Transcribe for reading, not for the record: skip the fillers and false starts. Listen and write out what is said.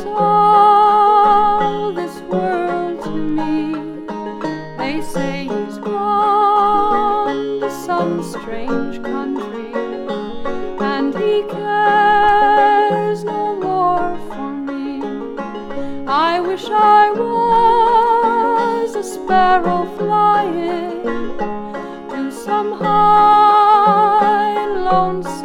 all this world to me. They say he's gone to some strange country, and he cares no more for me. I wish I was a sparrow flying to some high and lonesome